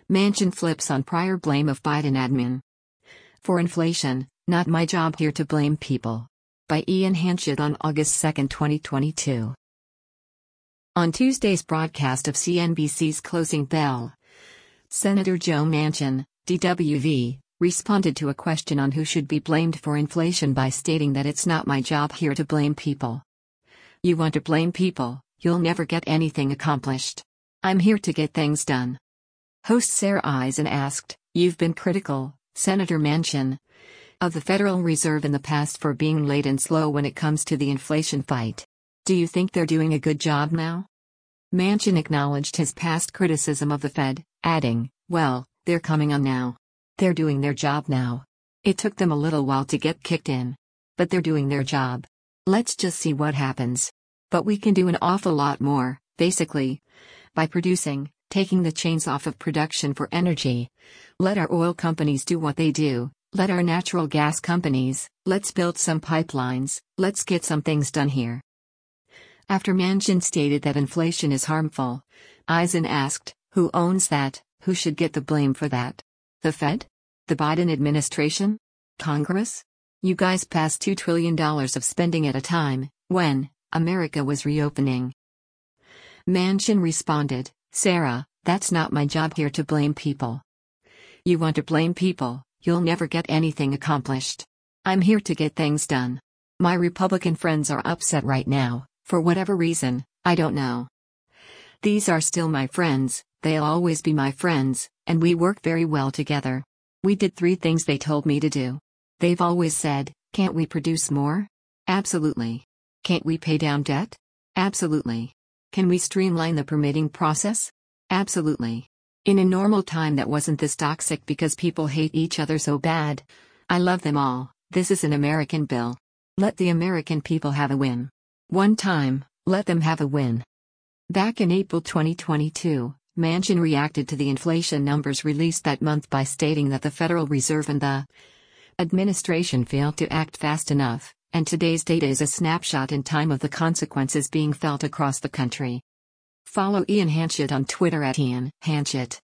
Manchin flips on prior blame of Biden admin. For inflation, not my job here to blame people. By Ian Hanchett on August 2, 2022. On Tuesday's broadcast of CNBC's Closing Bell, Senator Joe Manchin, DWV, responded to a question on who should be blamed for inflation by stating that it's not my job here to blame people. You want to blame people, you'll never get anything accomplished. I'm here to get things done. Host Sarah Eisen asked, "You've been critical, Senator Manchin, of the Federal Reserve in the past for being late and slow when it comes to the inflation fight. Do you think they're doing a good job now?" Manchin acknowledged his past criticism of the Fed, adding, "Well, they're coming on now. They're doing their job now. It took them a little while to get kicked in. But they're doing their job. Let's just see what happens. But we can do an awful lot more, basically. By taking the chains off of production for energy. Let our oil companies do what they do, let our natural gas companies, let's build some pipelines, let's get some things done here." After Manchin stated that inflation is harmful, Eisen asked, "Who owns that? Who should get the blame for that? The Fed? The Biden administration? Congress? You guys passed $2 trillion of spending at a time, when America was reopening." Manchin responded, "Sarah, that's not my job here to blame people. You want to blame people, you'll never get anything accomplished. I'm here to get things done. My Republican friends are upset right now, for whatever reason, I don't know. These are still my friends, they'll always be my friends, and we work very well together. We did 3 things they told me to do. They've always said, can't we produce more? Absolutely. Can't we pay down debt? Absolutely. Can we streamline the permitting process? Absolutely. In a normal time that wasn't this toxic because people hate each other so bad. I love them all. This is an American bill. Let the American people have a win. One time, let them have a win." Back in April 2022, Manchin reacted to the inflation numbers released that month by stating that the Federal Reserve and the administration failed to act fast enough, and today's data is a snapshot in time of the consequences being felt across the country. Follow Ian Hanchett on Twitter @IanHanchett.